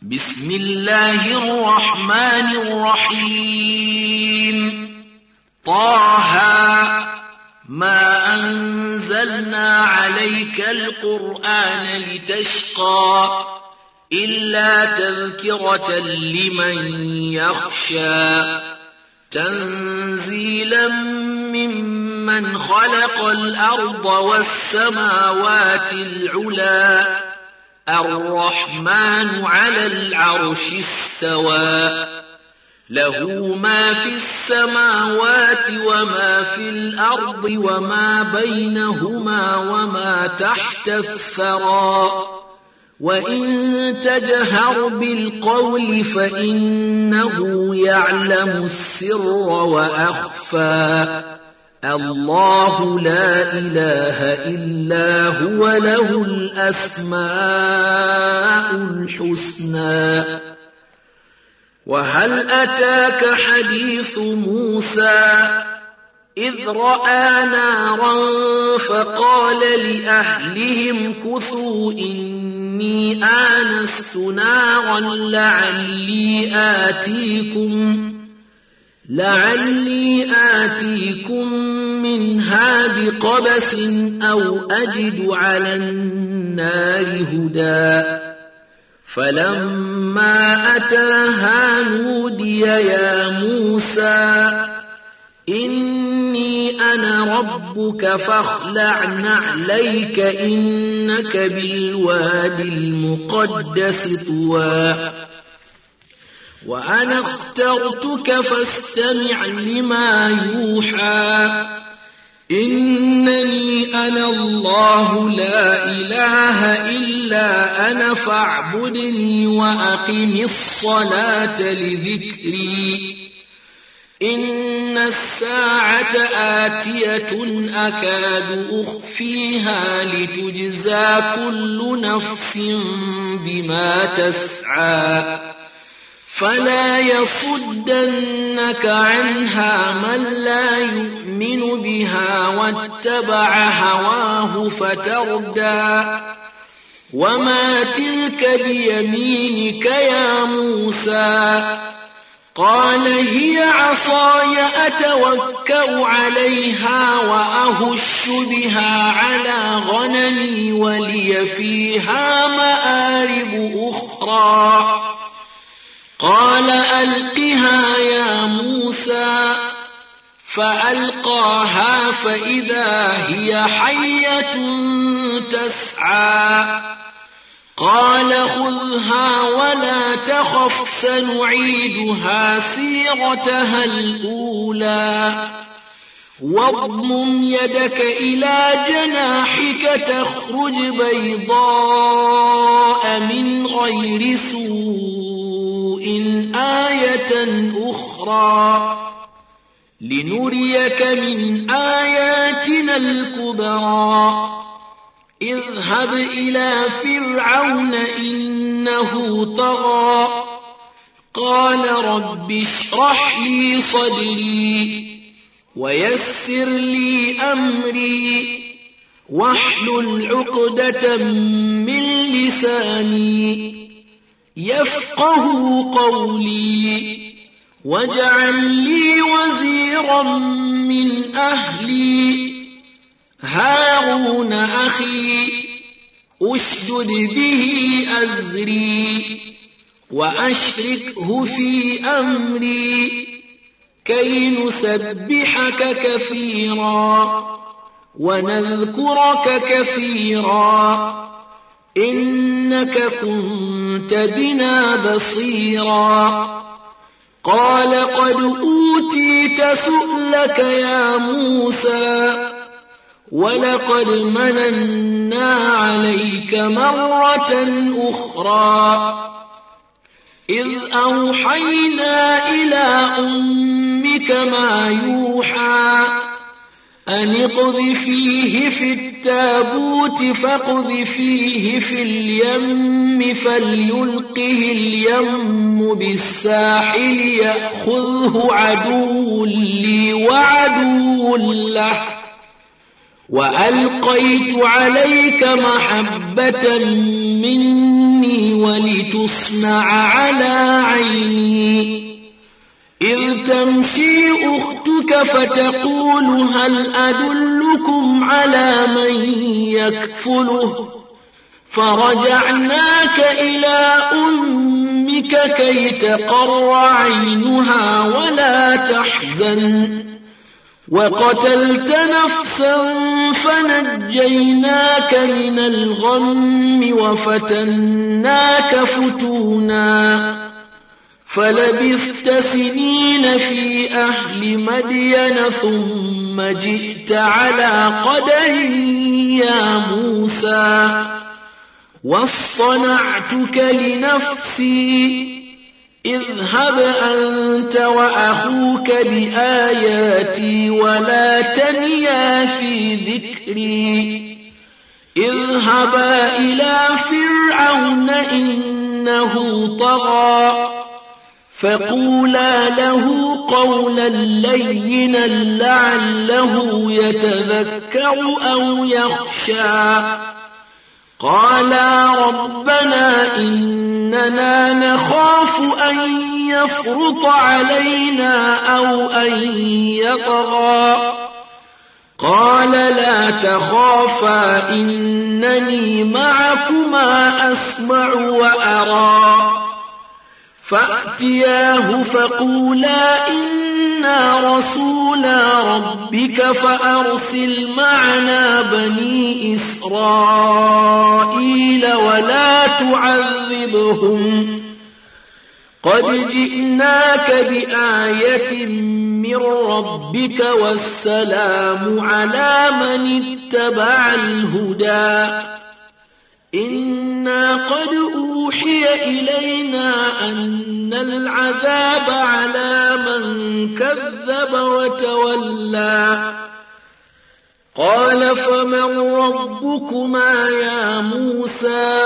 بسم الله الرحمن الرحيم طه ما أنزلنا عليك القرآن لتشقى إلا تذكرة لمن يخشى تنزيلا ممن خلق الأرض والسماوات العلى الرحمن على العرش استوى له ما في السماوات وما في الأرض وما بينهما وما تحت الثرى وإن تجهر بالقول فإنه يعلم السر وأخفى الله لا إله إلا هو له الأسماء الحسنى وهل أتاك حديث موسى إذ رأى نارا فقال لأهلهم كثوا إني آنست نارا لعلي آتيكم منها بقبس أو أجد على النار هدى فلما أتاها نودي يا موسى إني أنا ربك فاخلع نعليك إنك بالوادي المقدس طوى وأنا اخترتك فاستمع لما يوحى إنني أنا الله لا إله إلا أنا فاعبدني وأقم الصلاة لذكري إن الساعة آتية أكاد أخفيها لتجزى كل نفس بما تسعى فلا يصدنك عنها من لا يؤمن بها واتبع هواه فتردى وما تلك بيمينك يا موسى قال هي عصاي أتوكأ عليها وأهش بها على غنمي ولي فيها مآرب أخرى قال ألقها يا موسى فألقاها فإذا هي حية تسعى قال خذها ولا تخف سنعيدها سيرتها الأولى واضمم يدك إلى جناحك تخرج بيضاء من غير سوء آية أخرى لنريك من آياتنا الكبرى اذهب إلى فرعون إنه طغى قال رب اشرح لي صدري ويسر لي أمري واحلل عقدة من لساني يفقه قولي واجعل لي وزيرا من أهلي هارون أخي أشدد به أزري وأشركه في أمري كي نسبحك كثيرا ونذكرك كثيرا إنك كنت بنا بصيرا قال قد أوتيت سؤلك يا موسى ولقد مننا عليك مرة أخرى إذ أوحينا إلى أمك ما يوحى أن اقذفيه في التابوت فاقذفيه في اليم فليلقه اليم بالساحل يأخذه عدو لي وعدو له وألقيت عليك محبة مني ولتصنع على عيني إذ تمشي أختك فتقول هل أدلكم على من يكفله فرجعناك إلى أمك كي تقر عينها ولا تحزن وقتلت نفسا فنجيناك من الغم وفتناك فتونا فلبثت سنين في أهل مدين ثم جئت على قدر يا موسى واصطنعتك لنفسي اذهب أنت وأخوك بآياتي ولا تنيا في ذكري اذهبا إلى فرعون إنه طغى فقولا له قولا لينا لعله يتذكر أو يخشى قالا ربنا إننا نخاف أن يفرط علينا أو أن يطغى قال لا تخافا إنني معكما أسمع وأرى فأتياه فقولا إنا رسولا ربك فأرسل معنا بني إسرائيل ولا تعذبهم قد جئناك بآية من ربك والسلام على من اتبع الهدى إنا قد أوحي إلينا أن العذاب على من كذب وتولى قال فمن ربكما يا موسى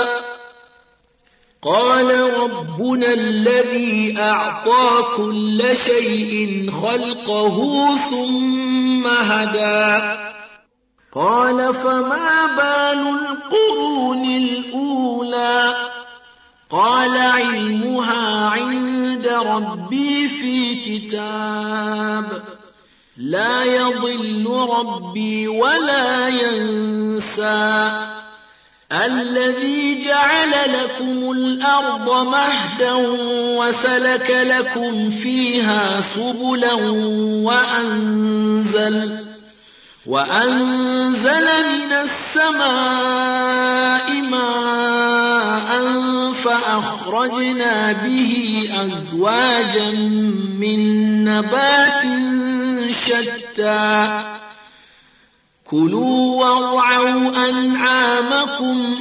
قال ربنا الذي أعطى كل شيء خلقه ثم هدى قال فما بال القرون الأولى قال علمها عند ربي في كتاب لا يضل ربي ولا ينسى الذي جعل لكم الأرض مهدا وسلك لكم فيها سبلا وأنزل من السماء ماء فأخرجنا به أزواجا من نبات شتى كلوا وارعوا أنعامكم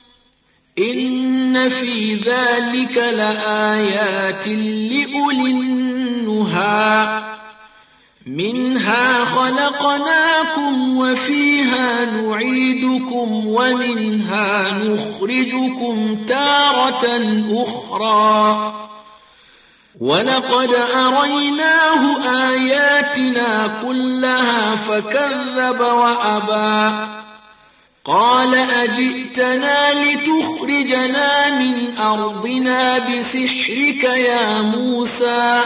إن في ذلك لآيات لأولي النهى منها خلقناكم وفيها نعيدكم ومنها نخرجكم تارة أخرى ولقد أريناه آياتنا كلها فكذب وأبى قال أجئتنا لتخرجنا من أرضنا بسحرك يا موسى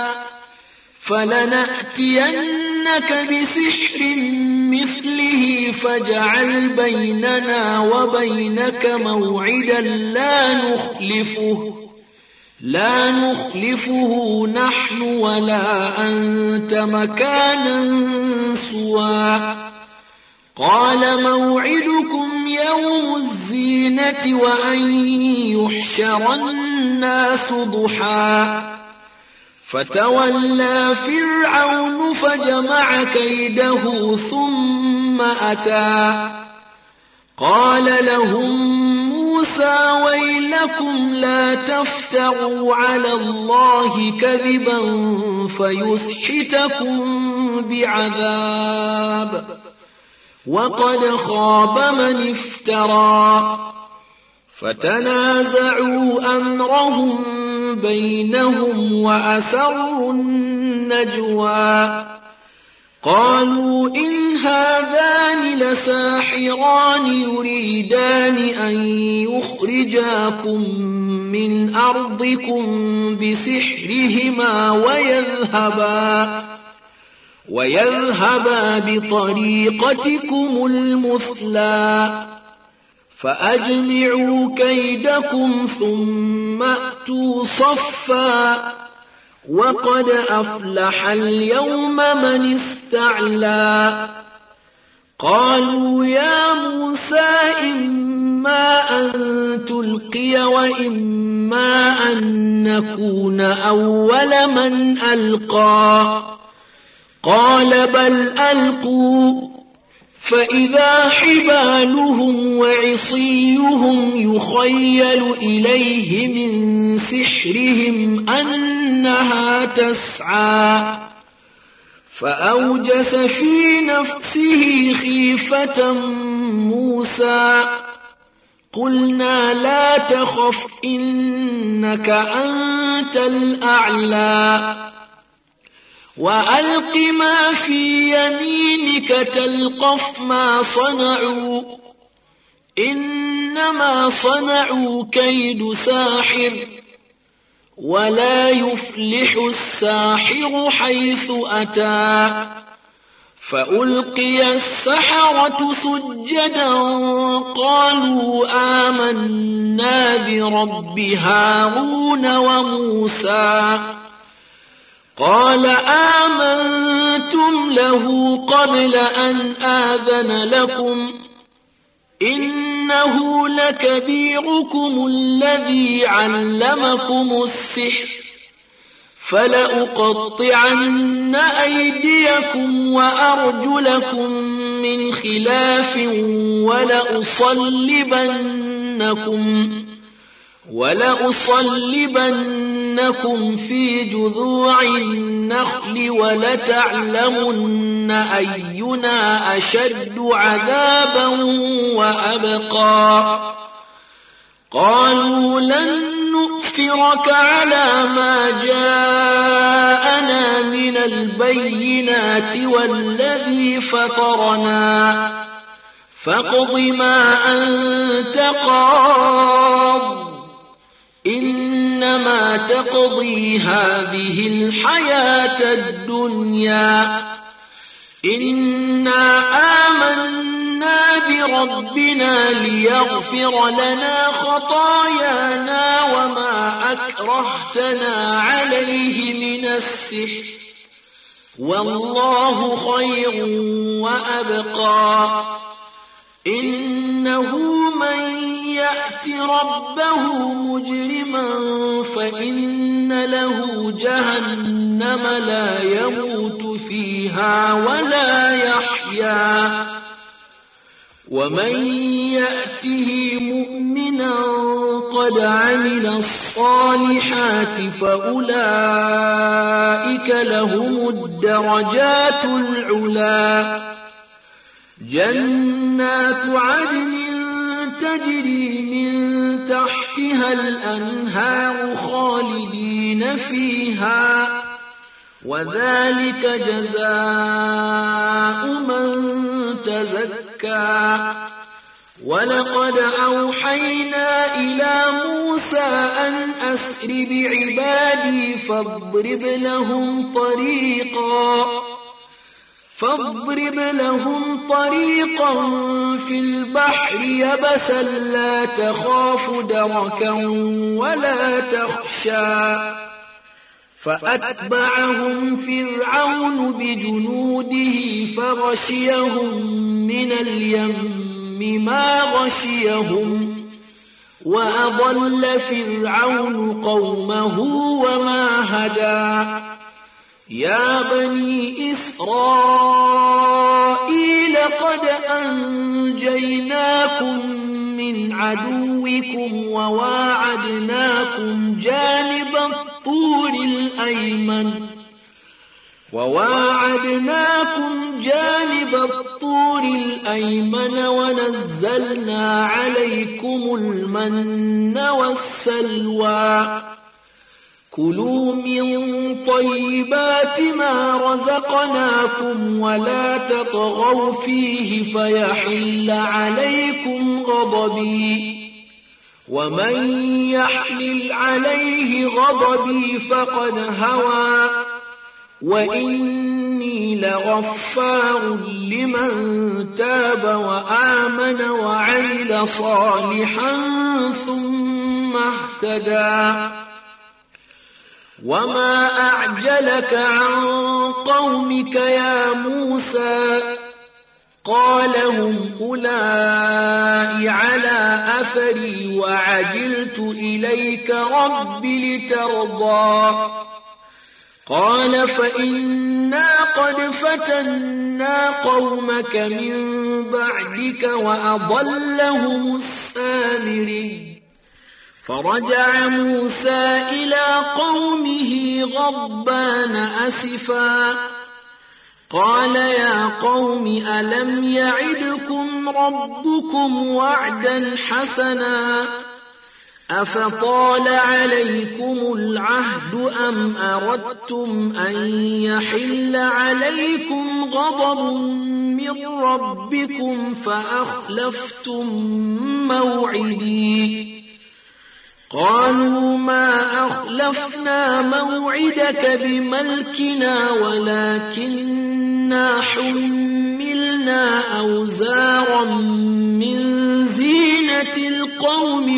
فلنأتينك بسحر مثله فاجعل بيننا وبينك موعدا لا نخلفه نحن ولا أنت مكانا سوى قال موعدكم يوم الزينة وأن يحشر الناس ضحى فتولى فرعون فجمع كيده ثم أتى قال لهم موسى ويلكم لا تفتروا على الله كذبا فيسحتكم بعذاب وقد خاب من افترى فتنازعوا أمرهم بينهم وأسروا النجوى قالوا إن هذان لساحران يريدان أن يخرجاكم من أرضكم بسحرهما ويذهبا بطريقتكم المثلى فأجمعوا كيدكم ثم أتوا صفا وقد أفلح اليوم من استعلى قالوا يا موسى إما أن تلقي وإما أن نكون أول من ألقى قال بل ألقوا فإذا حبالهم وعصيهم يخيل إليه من سحرهم أنها تسعى فأوجس في نفسه خيفة موسى قلنا لا تخف إنك أنت الأعلى وألق ما في يمينك تلقف ما صنعوا إنما صنعوا كيد ساحر ولا يفلح الساحر حيث أتى فألقي السحرة سجدا قالوا آمنا برب هارون وموسى قال آمنتم له قبل أن آذن لكم إنه لكبيركم الذي علمكم السحر فلأقطعن أيديكم وأرجلكم من خلاف ولأصلبنكم في جذوع النخل ولتعلمن أينا أشد عذابا وأبقى قالوا لن نؤثرك على ما جاءنا من البينات والذي فطرنا فاقض ما أنت قاض إنما تقضي هذه الحياة الدنيا إنا آمنا بربنا ليغفر لنا خطايانا وما أكرهتنا عليه من السحر والله خير وأبقى إنه من يأت ربه مجرما فإن له جهنم لا يموت فيها ولا يحيا ومن يأته مؤمنا قد عمل الصالحات فأولئك لهم الدرجات العلى جنات عدن تجري من تحتها الأنهار خالدين فيها وذلك جزاء من تزكى ولقد أوحينا إلى موسى أن أسر بعبادي فاضرب لهم طريقا في البحر يبسا لا تخاف دركا ولا تخشى فأتبعهم فرعون بجنوده فغشيهم من اليم ما غشيهم وأضل فرعون قومه وما هدى يا بني إسرائيل قد أنجيناكم من عدوكم وواعدناكم جانب الطور الأيمن ونزلنا عليكم المن والسلوى كلوا من طيبات ما رزقناكم ولا تطغوا فيه فيحل عليكم غضبي ومن يحلل عليه غضبي فقد هوى وإني لغفار لمن تاب وآمن وعمل صالحا ثم اهتدى وما أعجلك عن قومك يا موسى قال هم أولئك على أثري وعجلت إليك رب لترضى قال فإنا قد فتنا قومك من بعدك وأضلهم السامري فرجع موسى إلى قومه غضبان أسفا قال يا قوم ألم يعدكم ربكم وعدا حسنا أفطال عليكم العهد أم أردتم أن يحل عليكم غضب من ربكم فأخلفتم موعدي قالوا ما أخلفنا موعدك بملكنا ولكننا حملنا أوزارا من زينة القوم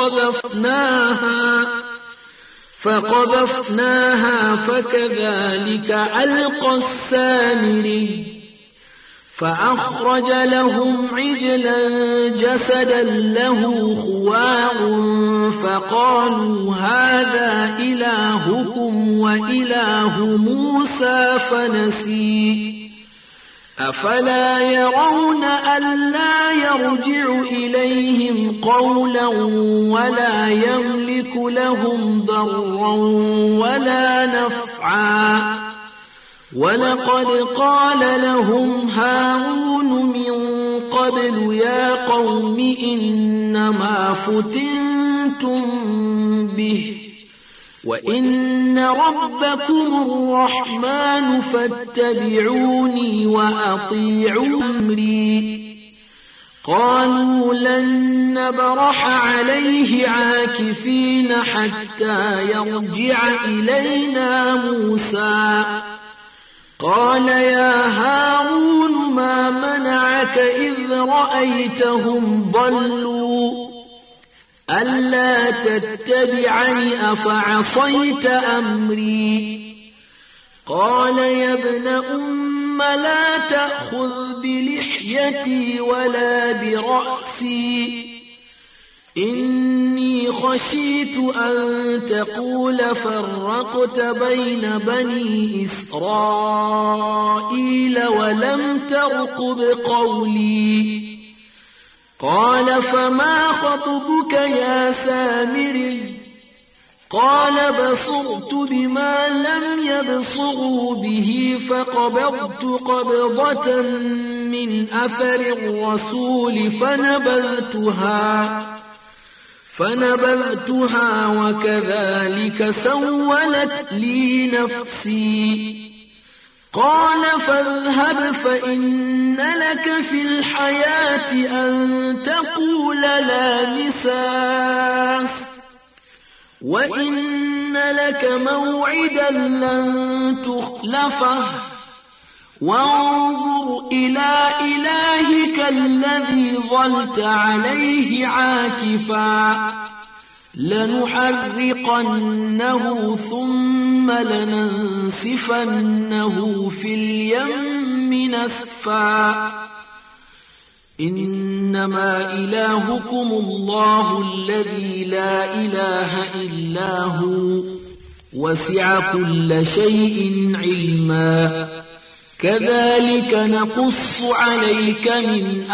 فقذفناها فكذلك ألقى السامري فأخرج لهم عجلا جسدا له خوار فقالوا هذا إلهكم وإله موسى فنسي أفلا يرون ألا يرجع إليهم قولا ولا يملك لهم ضرا ولا نفعا ولقد قال لهم هارون من قبل يا قوم إنما فتنتم به وإن ربكم الرحمن فاتبعوني وأطيعوا أمري قالوا لن نبرح عليه عاكفين حتى يرجع إلينا موسى قال يا هارون ما منعك إذ رأيتهم ضلوا ألا تتبعني أفعصيت أمري قال يا ابن أم لا تأخذ بلحيتي ولا برأسي إني خشيت أن تقول فرقت بين بني إسرائيل ولم ترقب قولي قال فما خطبك يا سامري قال بصرت بما لم يبصروا به فقبضت قبضة من أثر الرسول فنبذتها وكذلك سولت لي نفسي قال فاذهب فإن لك في الحياة أن تقول لا مساس وإن لك موعدا لن تخلفه وانظر إلى إلهك الذي ظلت عليه عاكفا لنحرقنه ثم لننسفنه في اليم نسفا إنما إلهكم الله الذي لا إله إلا هو وسع كل شيء علما كذلك نقص عليك من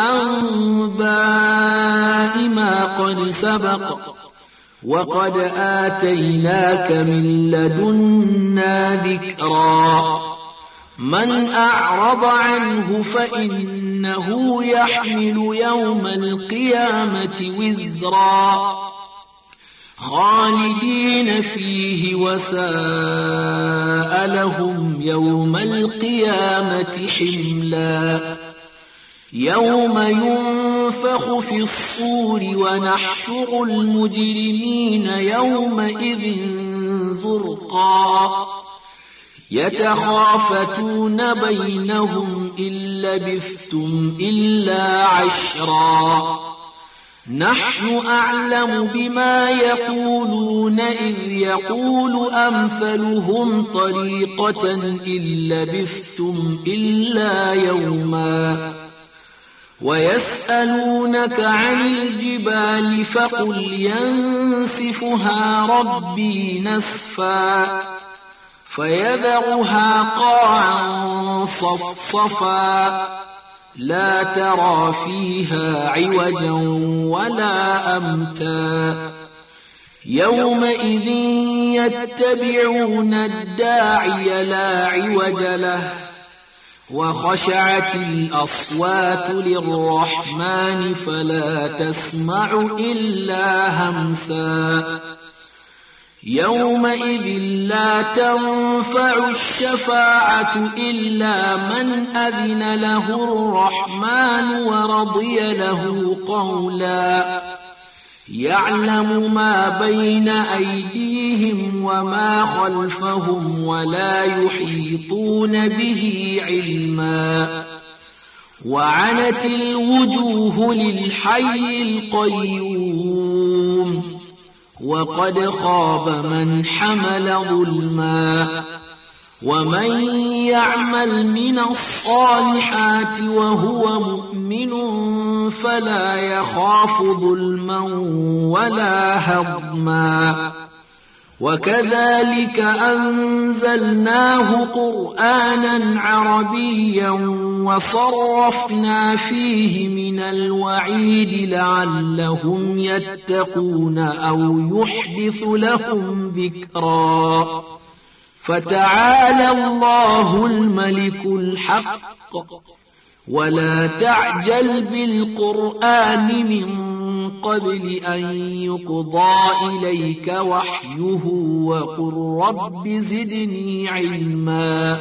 أنباء ما قد سبق وقد آتيناك من لدنا ذكرا من أعرض عنه فإنه يحمل يوم القيامة وزرا خالدين فيه وساء لهم يوم القيامة حملا يوم ينفخ في الصور ونحشر المجرمين يومئذ زرقا يتخافتون بينهم إن لبثتم إلا عشرا نحن أعلم بما يقولون إذ يقول أمثلهم طريقة إن لبثتم إلا يوما ويسألونك عن الجبال فقل ينسفها ربي نسفا فيذرها قاعا صفصفا لا ترى فيها عوجا ولا أمتا يومئذ يتبعون الداعي لا عوج له وخشعت الأصوات للرحمن فلا تسمع إلا همسا يومئذ لا تنفع الشفاعة إلا من أذن له الرحمن ورضي له قولا يعلم ما بين أيديهم وما خلفهم ولا يحيطون به علما وعنت الوجوه للحي القيوم وقد خاب من حمل ظلما ومن يعمل من الصالحات وهو مؤمن فلا يخاف ظلما ولا هضما وكذلك أنزلناه قرآنا عربيا وصرفنا فيه من الوعيد لعلهم يتقون أو يحدث لهم ذكرا فتعالى الله الملك الحق ولا تعجل بالقرآن من قبل أن يقضى إليك وحيه وقل رب زدني علما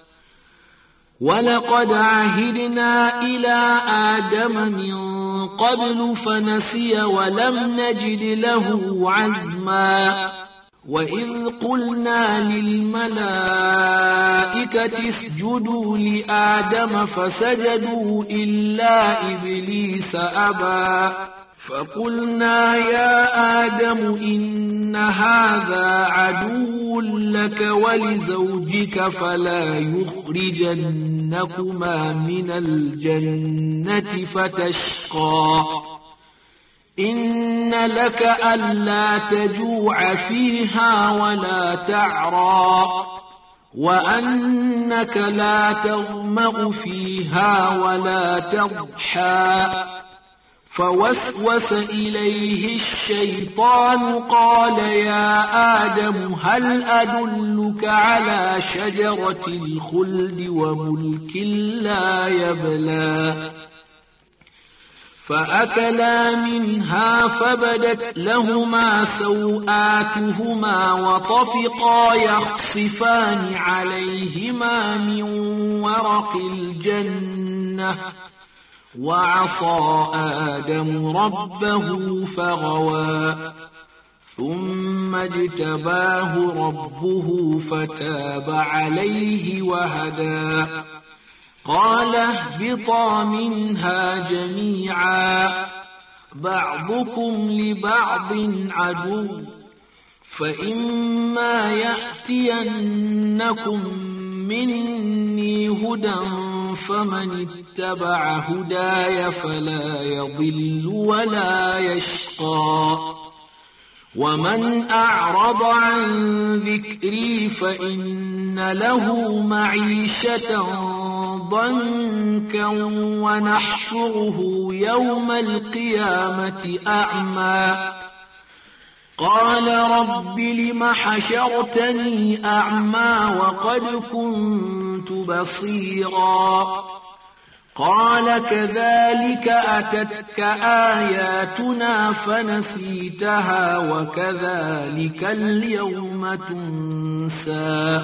ولقد عهدنا إلى آدم من قبل فنسي ولم نجد له عزما وإذ قلنا للملائكة اسجدوا لآدم فسجدوا إلا إبليس أبى فقلنا يا آدم إن هذا عدو لك ولزوجك فلا يخرجنكما من الجنة فتشقى إن لك ألا تجوع فيها ولا تعرى وأنك لا تظمأ فيها ولا تضحى فوسوس إليه الشيطان قال يا آدم هل أدلك على شجرة الخلد وملك لا يبلى فأكلا منها فبدت لهما سوآتهما وطفقا يخصفان عليهما من ورق الجنة وعصى آدم ربه فغوى ثم اجتباه ربه فتاب عليه وهدى قال اهبطا منها جميعا بعضكم لبعض عدو فإما يأتينكم مني هدى فمن اتبع هداي فلا يضل ولا يشقى ومن أعرض عن ذكري فإن له معيشة ضنكا ونحشره يوم القيامة أعمى قال رب لم حشرتني أعمى وقد كنت بصيرا قال كذلك أتتك آياتنا فنسيتها وكذلك اليوم تنسى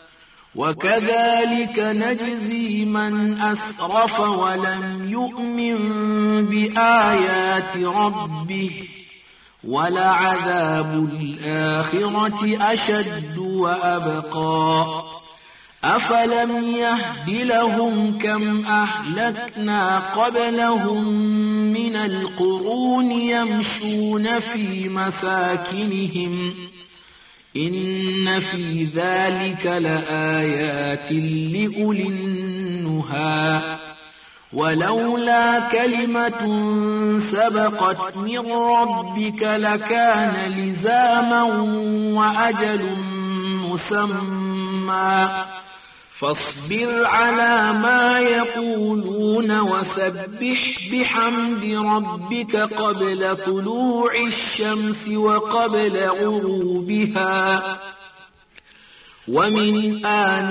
وكذلك نجزي من أسرف ولم يؤمن بآيات ربه ولعذاب الآخرة أشد وأبقى أفلم يهد لهم كم أهلكنا قبلهم من القرون يمشون في مساكنهم إن في ذلك لآيات لأولي النهى ولولا كلمة سبقت من ربك لكان لزاما وأجل مسمى فاصبر على ما يقولون وسبح بحمد ربك قبل طلوع الشمس وقبل غروبها ومن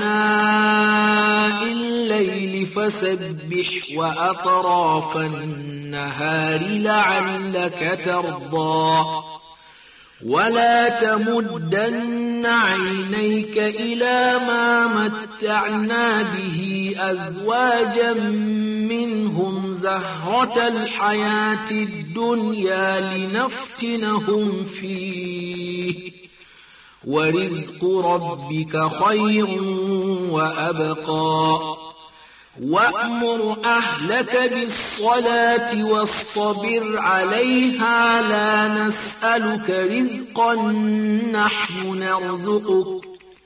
آناء الليل فسبح وأطراف النهار لعلك ترضى ولا تمدن عينيك إلى ما متعنا به أزواجا منهم زهرة الحياة الدنيا لنفتنهم فيه ورزق ربك خير وأبقى وأمر أهلك بالصلاة واصطبر عليها لا نسألك رزقا نحن نرزقك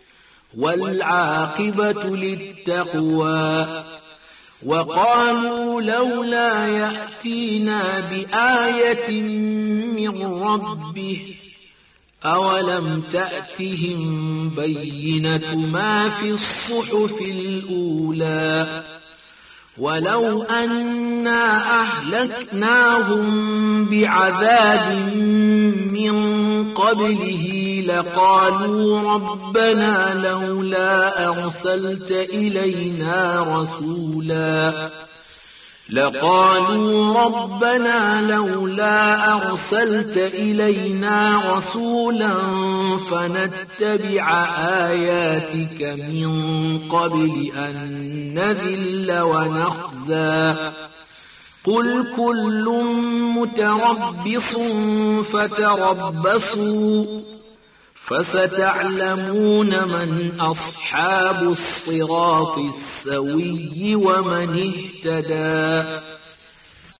والعاقبة للتقوى وقالوا لولا يأتينا بآية من ربه أولم تأتهم بينة ما في الصحف الأولى ولو أنا أهلكناهم بعذاب من قبله لقالوا ربنا لولا أرسلت إلينا رسولا فنتبع آياتك من قبل أن نذل ونخزى قل كل متربص فتربصوا فستعلمون من أصحاب الصراط السوي ومن اهتدى